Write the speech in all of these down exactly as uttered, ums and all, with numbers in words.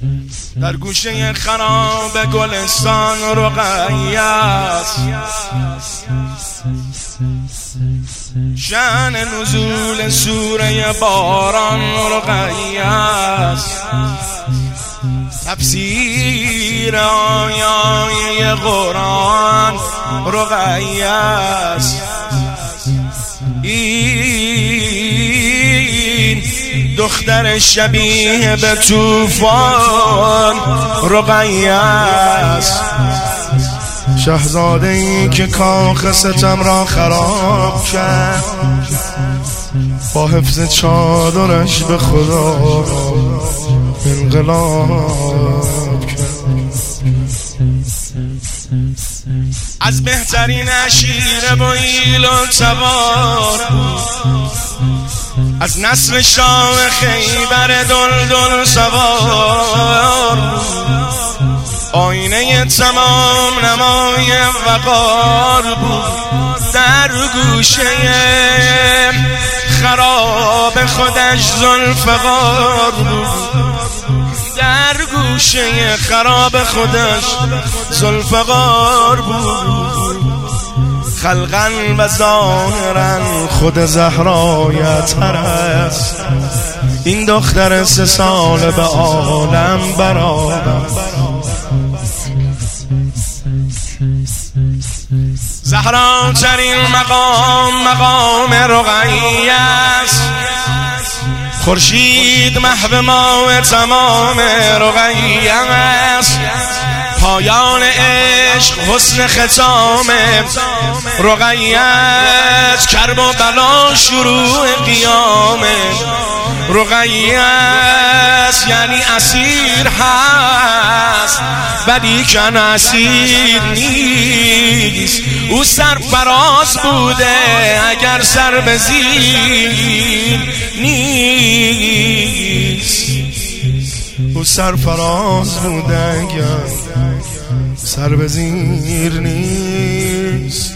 در گوشه خراب گلستان رقیه است، شأن نزول سوره باران رقیه است، تفسیر آیای قرآن رقیه است. این دختر شبیه به طوفان رقیه است، شهزاده ای که کاخ ستم را خراب کرد، با حفظ چادرش به خدا انقلاب کرد. از بهترین عشیره و ایل و تبار، از نسل شاه خیبر دل دل سوار، آینه تمام نمای وقار بود. در گوشه خراب خودش ذوالفقار بود، در گوشه خراب خودش ذوالفقار بود. خلقا و ظاهرا خود زهرایتر است، این دختر سه ساله به عالم برابر. زهرا ترین مقام مقام رقیه است، خورشید محو ماه تمام رقیه است. پایان عشق حسن ختام رقیه است، کرب و بلا شروع قیام رقیه است. یعنی اسیر هست ولی کن اسیر نیست، او سرفراز بوده اگر سر به زیر نیست، او سرفراز بوده اگر سر به زیر نیست.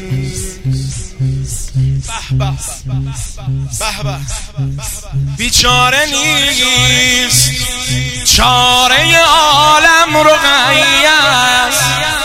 به به بیچاره نیست، چاره عالم رقیه است،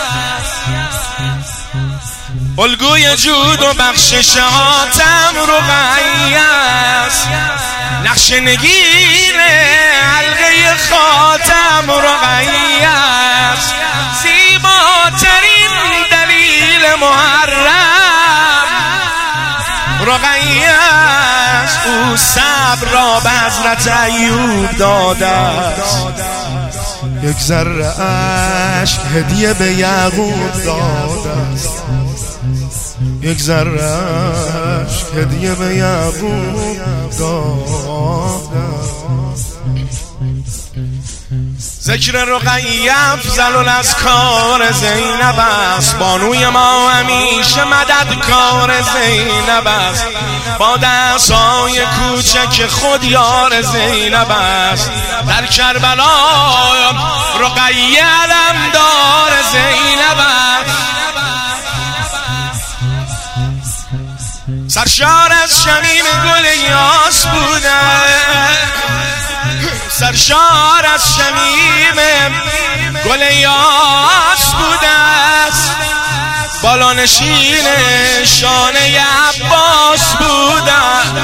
الگوی جود و بخشش حاتم رقیه است. نقش نگین حلقه خاتم رقیه است، زیباترین دلیل محرم رقیه است. او صبر را به حضرت ایوب داده است، یک ذره اشک هدیه به یعقوب داده است، یک ذره اشک هدیه به یعقوب داده است. ذکر رقیه افضل الاذکار زینب است، بانوی ما همیشه مددکار زینب است، با دستای کوچک خود یار زینب است. در کربلا رقیه علمدار زینب است، سرشار از شمیم گل یاس بوده، سرشار از شمیم گل یاس بوده است، بالانشین شانه عباس بوده.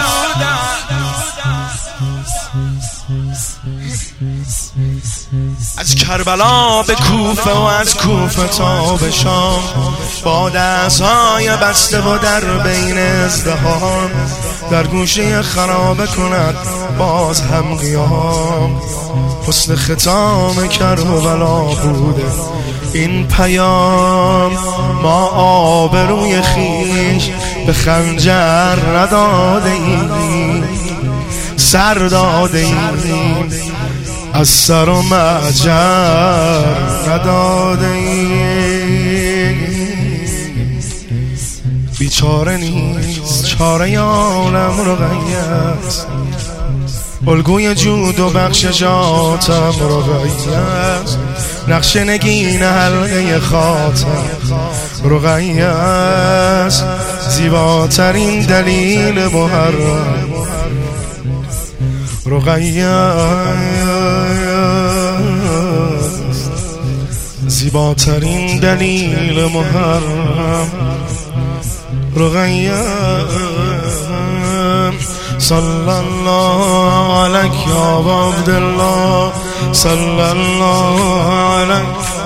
از کربلا به کوفه و از کوفه تا به شام، با دستهای بسته و در بین ازدحام، در گوشه خرابه کند باز هم قیام. حسن ختام کربلا بوده این پیام، ما آبروی خویش به خنجر نداده ایم، سر داده ایم از سر و معجر نداده ایم. بیچاره نیست، چاره عالم رقیه است، الگوی جود و بخششاتم رقیه است. نقش نگین حلقه خاتم رقیه است، زیباترین دلیل محرم رقیه. زیباترین دلیل محرم رقیه صلی الله علیک یا عبدالله صلی الله علیک